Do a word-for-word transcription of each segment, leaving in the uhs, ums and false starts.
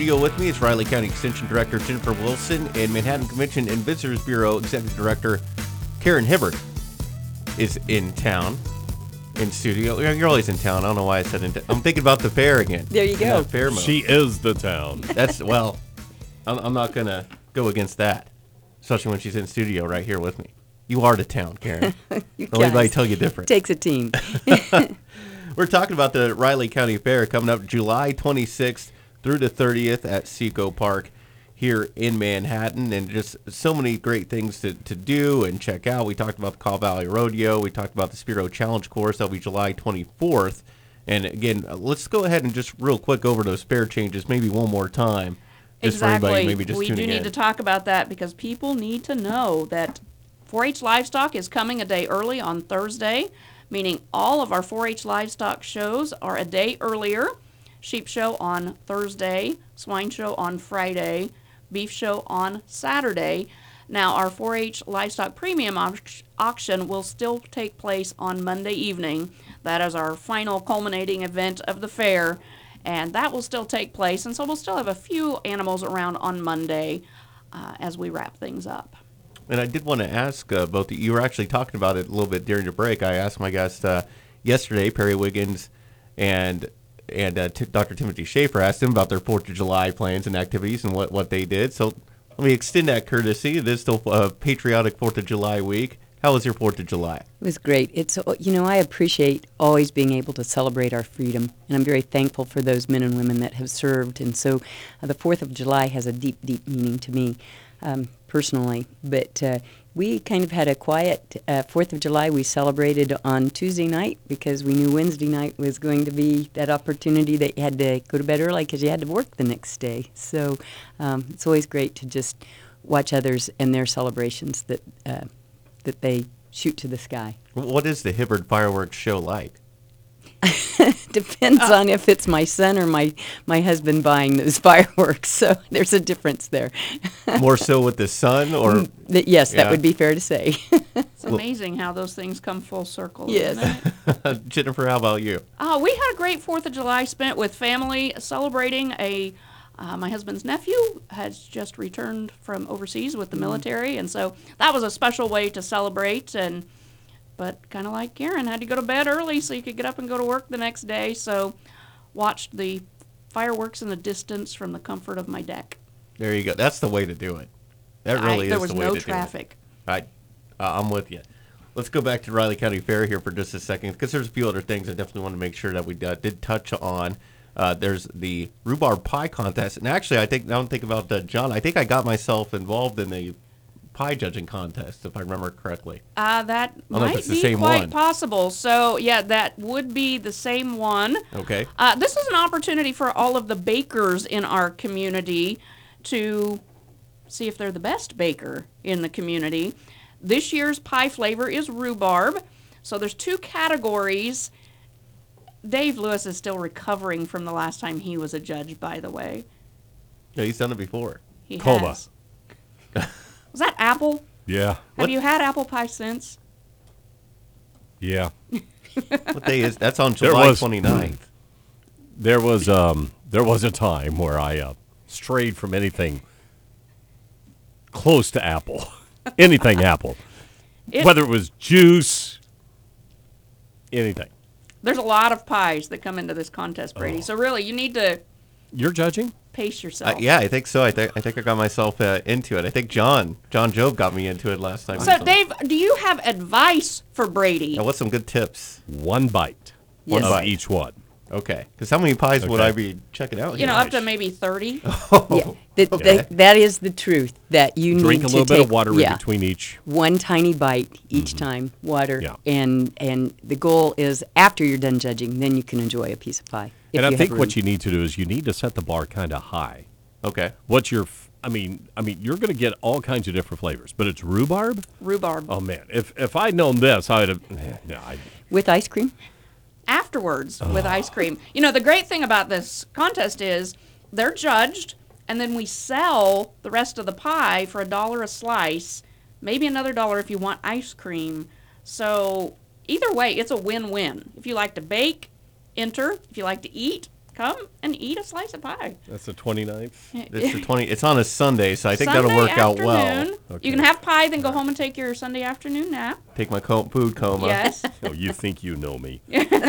studio with me is Riley County Extension Director Jennifer Wilson and Manhattan Convention and Visitors Bureau Executive Director Karen Hibbert is in town. In studio. You're always in town. I don't know why I said in town. I'm thinking about the fair again. There you go. Fair mode. She is the town. That's, well, I'm, I'm not going to go against that, especially when she's in studio right here with me. You are the town, Karen. You Don't anybody guys, tell you different. Takes a team. We're talking about the Riley County Fair coming up July twenty-sixth through the thirtieth at Seco Park here in Manhattan, and just so many great things to, to do and check out. We talked about the Kaw Valley Rodeo. We talked about the Spiro Challenge course. That'll be July twenty-fourth. And again, let's go ahead and just real quick over those fair changes maybe one more time. Just exactly. for anybody maybe just we do tuning need in. to talk about that because people need to know that four H Livestock is coming a day early on Thursday, meaning all of our four H Livestock shows are a day earlier. Sheep show on Thursday, swine show on Friday, beef show on Saturday. Now, our four H Livestock Premium au- Auction will still take place on Monday evening. That is our final culminating event of the fair, and that will still take place. And so we'll still have a few animals around on Monday uh, as we wrap things up. And I did want to ask uh, both of you, you were actually talking about it a little bit during the break. I asked my guest uh, yesterday, Perry Wiggins, and and uh, t- Doctor Timothy Schaefer, asked them about their fourth of July plans and activities and what, what they did. So let me extend that courtesy. It is still a patriotic fourth of July week. How was your fourth of July? It was great. It's, you know, I appreciate always being able to celebrate our freedom, and I'm very thankful for those men and women that have served. And so uh, the fourth of July has a deep, deep meaning to me. Um, personally, but uh, we kind of had a quiet uh, fourth of July. We celebrated on Tuesday night because we knew Wednesday night was going to be that opportunity that you had to go to bed early because you had to work the next day. So um, it's always great to just watch others and their celebrations that uh, that they shoot to the sky. What is the Hibbert fireworks show like? Depends on if it's my son or my, my husband buying those fireworks. So there's a difference there. More so with the sun, or Th- yes, Yeah. that would be fair to say. It's amazing how those things come full circle. Yes. Isn't it? Jennifer? How about you? Oh, we had a great fourth of July spent with family celebrating a, uh, my husband's nephew has just returned from overseas with the military, and so that was a special way to celebrate, and but kind of like Karen, had to go to bed early so you could get up and go to work the next day, so watched the fireworks in the distance from the comfort of my deck. There you go. That's the way to do it. That I- really there is was the way no to traffic. do it. I, uh, I'm with you. Let's go back to Riley County Fair here for just a second, because there's a few other things I definitely want to make sure that we uh, did touch on. Uh, there's the rhubarb pie contest, and actually, I think now I'm thinking about uh, John. I think I got myself involved in the pie judging contest, if I remember correctly. Uh, that don't know if might it's the be same quite one. possible. So, yeah, that would be the same one. Okay. Uh, this is an opportunity for all of the bakers in our community to see if they're the best baker in the community. This year's pie flavor is rhubarb. So there's two categories. Dave Lewis is still recovering from the last time he was a judge, by the way. Yeah, he's done it before. He Coma. has. Was that apple? Yeah, Have What? you had apple pie since? yeah. What day is that's on There July was- twenty-ninth. There was um there was a time where I uh, strayed from anything close to apple, anything apple, It- whether it was juice, anything. There's a lot of pies that come into this contest, Brady. Oh. So really, you need to You're judging? pace Uh, yourself. yeah, I think so. I think I think I got myself uh, into it. I think John John Job got me into it last time. So, Dave, do you have advice for Brady? Now, what's some good tips? One bite Yes. of bite. each one. Okay, because how many pies would Okay. I be checking out? You here? know, up to maybe thirty. Yeah, that, okay. that, that is the truth. That you Drink need a to little take, bit of water yeah, in between each. one tiny bite each time, water, Yeah. and and the goal is after you're done judging, then you can enjoy a piece of pie. if And I you think have what room. you need to do is you need to set the bar kind of high. Okay. What's your? f- I mean, I mean, you're going to get all kinds of different flavors, but it's rhubarb. Rhubarb. Oh man, if if I'd known this, I'd have. Yeah, I, with ice cream. Afterwards, with ice cream. You know, the great thing about this contest is they're judged, and then we sell the rest of the pie for a dollar a slice, maybe another dollar if you want ice cream. So either way, it's a win-win. If you like to bake, enter. If you like to eat, come and eat a slice of pie. That's the twenty-ninth. It's the twenty. It's on a Sunday, so I think Sunday that'll work out well. afternoon. Okay. You can have pie, then go home and take your Sunday afternoon nap. Take my co- food coma. Yes. Oh, you think you know me.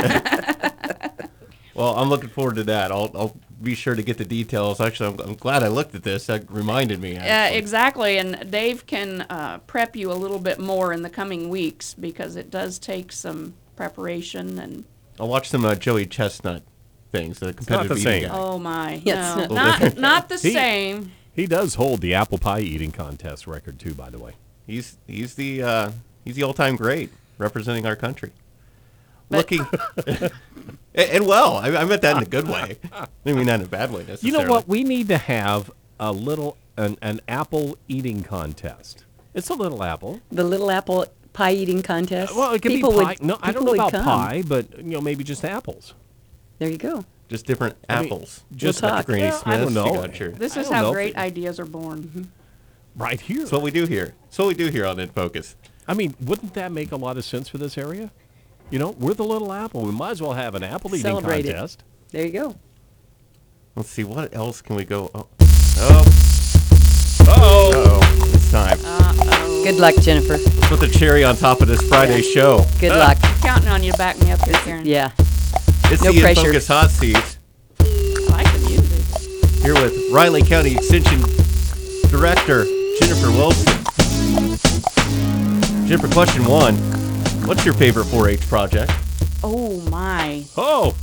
Well, I'm looking forward to that. I'll, I'll be sure to get the details. Actually, I'm, I'm glad I looked at this. That reminded me. Yeah, actually. exactly. And Dave can uh, prep you a little bit more in the coming weeks because it does take some preparation and. I'll watch some uh, Joey Chestnut things. The competitive the eating same. guy. Oh my! Yeah, it's no, not- not not the He- same. He does hold the apple pie eating contest record too, by the way. He's he's the uh, he's the all-time great representing our country. But- Looking and, and well, I, I meant that in a good way. I mean that in a bad way You necessarily. know what? We need to have a little an, an apple eating contest. It's a little apple. The Little Apple pie eating contest. Well, it could people be pie. Would, no, I don't people know would about come. pie, but you know, maybe just apples. There you go. Just different I mean, apples. just got your talk. Granny Yeah, I don't Smiths, know. You got your, This I is don't how know. great ideas are born. Right here. that's what we do here. That's what we do here on In Focus. I mean, wouldn't that make a lot of sense for this area? You know, we're the little apple. We might as well have an apple eating Celebrate it. contest. There you go. Let's see, what else can we go? Oh, oh, Oh, oh it's time. Good luck, Jennifer. Put the cherry on top of this Friday show. Good luck. Counting on you to back me up here, Karen. Yeah. It's No the In pressure. Focus Hot Seat. I like the music. Here with Riley County Extension Director Jennifer Wilson. Jennifer, question one. What's your favorite four H project? Oh my! oh,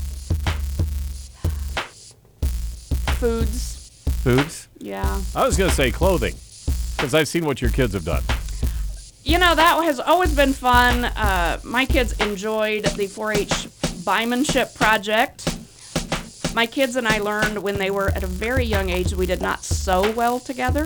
Foods. Foods? Yeah. I was going to say clothing, because I've seen what your kids have done. You know, that has always been fun. Uh, my kids enjoyed the four H buymanship project. My kids and I learned when they were at a very young age we did not sew well together.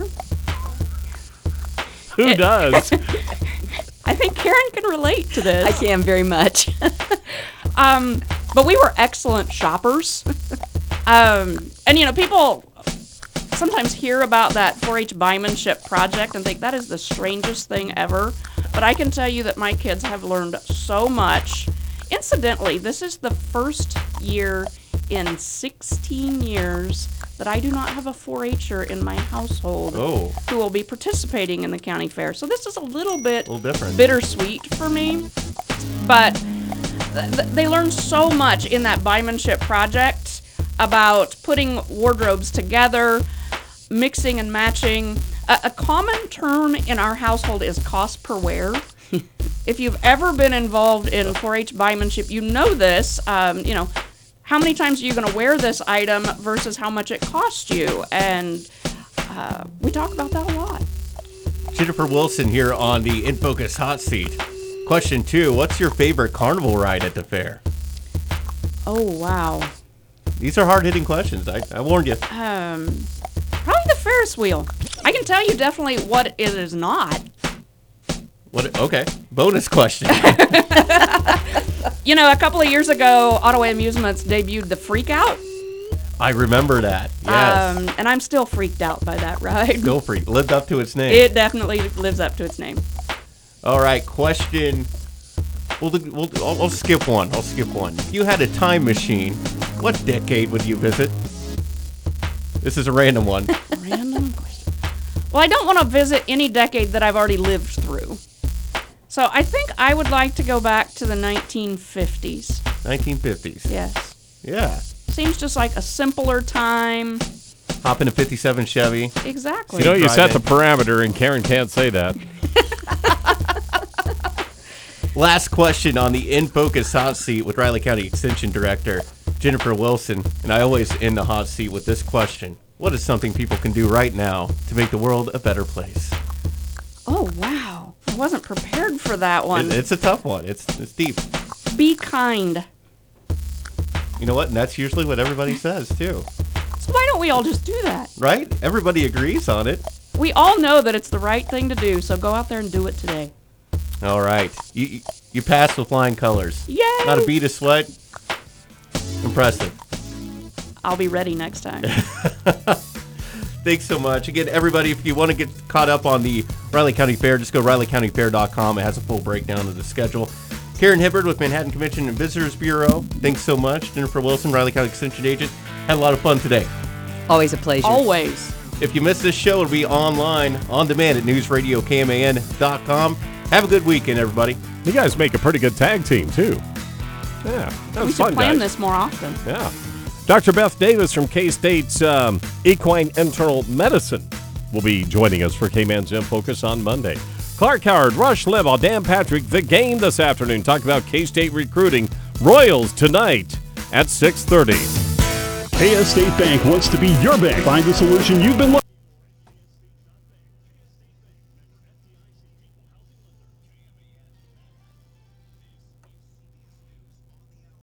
Who does? I think Karen can relate to this. I can very much. Um, but we were excellent shoppers. Um, and, you know, people sometimes hear about that four H buymanship project and think that is the strangest thing ever. But I can tell you that my kids have learned so much. Incidentally, this is the first year in sixteen years that I do not have a four H-er in my household Oh, who will be participating in the county fair. So this is a little bit a little different. bittersweet for me. But th- th- they learned so much in that buymanship project about putting wardrobes together, mixing and matching. A, a common term in our household is cost per wear. If you've ever been involved in four H buymanship, you know this. Um, you know, how many times are you going to wear this item versus how much it costs you? And uh, we talk about that a lot. Jennifer Wilson here on the In Focus Hot Seat. Question two. What's your favorite carnival ride at the fair? Oh, wow. These are hard-hitting questions. I, I warned you. Um, probably the Ferris wheel. I can tell you definitely what it is not. What? Okay. Bonus question. You know, a couple of years ago, Ottawa Amusements debuted the Freak Out. I remember that. Yes. Um, and I'm still freaked out by that ride. Go Freak. Lived up to its name. It definitely lives up to its name. All right. Question. We'll, do- we'll, I'll, I'll skip one. I'll skip one. If you had a time machine, what decade would you visit? This is a random one. Random question. Well, I don't want to visit any decade that I've already lived through. So I think I would like to go back to the nineteen fifties. nineteen fifties. Yes. Yeah. Seems just like a simpler time. Hop in a fifty-seven Chevy. Exactly. You know, you Drive set the in. parameter, and Karen can't say that. Last question on the In Focus Hot Seat with Riley County Extension Director Jennifer Wilson. And I always end the hot seat with this question. What is something people can do right now to make the world a better place? Oh, wow. I wasn't prepared for that one. It, it's a tough one. It's it's deep. Be kind. You know what? And that's usually what everybody says, too. So why don't we all just do that? Right? Everybody agrees on it. We all know that it's the right thing to do, so go out there and do it today. All right. You, you, you passed with flying colors. Yay! Not a bead of sweat. Impressive. I'll be ready next time. Thanks so much. Again, everybody, if you want to get caught up on the Riley County Fair, just go to riley county fair dot com. It has a full breakdown of the schedule. Karen Hibbard with Manhattan Convention and Visitors Bureau. Thanks so much. Jennifer Wilson, Riley County Extension Agent. Had a lot of fun today. Always a pleasure. Always. If you missed this show, it'll be online, on demand at news radio K M A N dot com. Have a good weekend, everybody. You guys make a pretty good tag team, too. Yeah, that We was should fun, plan guys. this more often. Yeah. Doctor Beth Davis from K-State's um, Equine Internal Medicine will be joining us for K-Man's In Focus on Monday. Clark Howard, Rush Limbaugh, Dan Patrick, The Game this afternoon. Talk about K-State recruiting. Royals tonight at six thirty. K S State Bank wants to be your bank. Find the solution you've been looking